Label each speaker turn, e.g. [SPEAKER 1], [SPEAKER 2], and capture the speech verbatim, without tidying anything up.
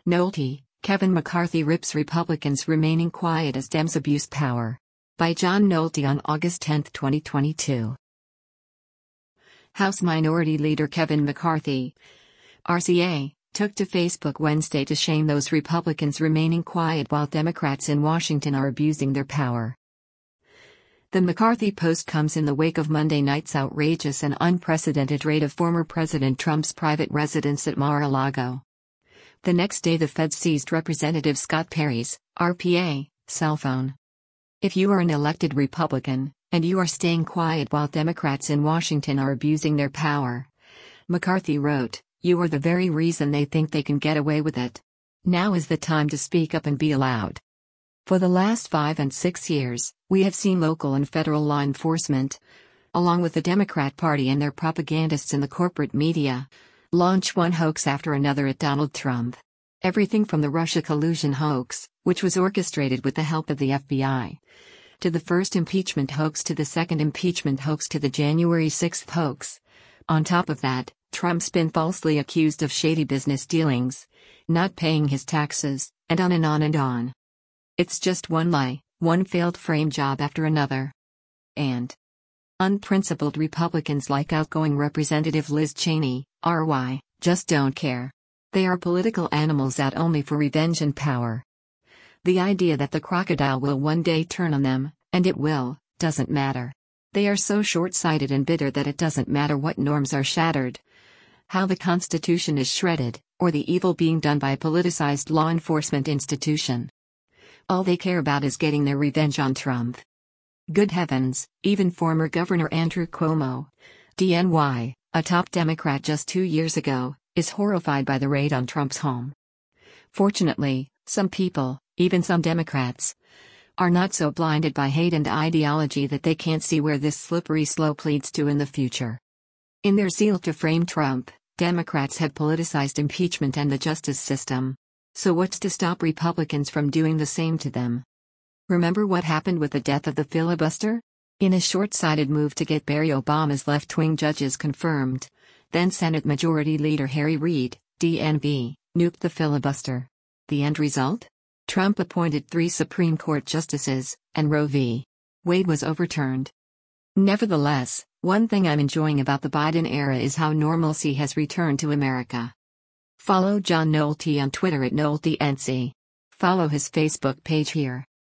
[SPEAKER 1] Nolte, Kevin McCarthy rips Republicans remaining quiet as Dems abuse power. By John Nolte on August tenth, twenty twenty-two. House Minority Leader Kevin McCarthy, R C A, took to Facebook Wednesday to shame those Republicans remaining quiet while Democrats in Washington are abusing their power. The McCarthy post comes in the wake of Monday night's outrageous and unprecedented raid of former President Trump's private residence at Mar-a-Lago. The next day the feds seized Representative Scott Perry's, R P A, cell phone. If you are an elected Republican, and you are staying quiet while Democrats in Washington are abusing their power, McCarthy wrote, you are the very reason they think they can get away with it. Now is the time to speak up and be loud. For the last five and six years, we have seen local and federal law enforcement, along with the Democrat Party and their propagandists in the corporate media, launch one hoax after another at Donald Trump. Everything from the Russia collusion hoax, which was orchestrated with the help of the F B I, to the first impeachment hoax to the second impeachment hoax to the January sixth hoax. On top of that, Trump's been falsely accused of shady business dealings, not paying his taxes, and on and on and on. It's just one lie, one failed frame job after another. And unprincipled Republicans like outgoing Representative Liz Cheney, R Y, just don't care. They are political animals out only for revenge and power. The idea that the crocodile will one day turn on them, and it will, doesn't matter. They are so short-sighted and bitter that it doesn't matter what norms are shattered, how the Constitution is shredded, or the evil being done by a politicized law enforcement institution. All they care about is getting their revenge on Trump. Good heavens, even former Governor Andrew Cuomo, D N Y, a top Democrat just two years ago, is horrified by the raid on Trump's home. Fortunately, some people, even some Democrats, are not so blinded by hate and ideology that they can't see where this slippery slope leads to in the future. In their zeal to frame Trump, Democrats have politicized impeachment and the justice system. So what's to stop Republicans from doing the same to them? Remember what happened with the death of the filibuster? In a short-sighted move to get Barry Obama's left-wing judges confirmed, then Senate Majority Leader Harry Reid, D N V, nuked the filibuster. The end result? Trump appointed three Supreme Court justices, and Roe v. Wade was overturned. Nevertheless, one thing I'm enjoying about the Biden era is how normalcy has returned to America. Follow John Nolte on Twitter at NolteNC. Follow his Facebook page here.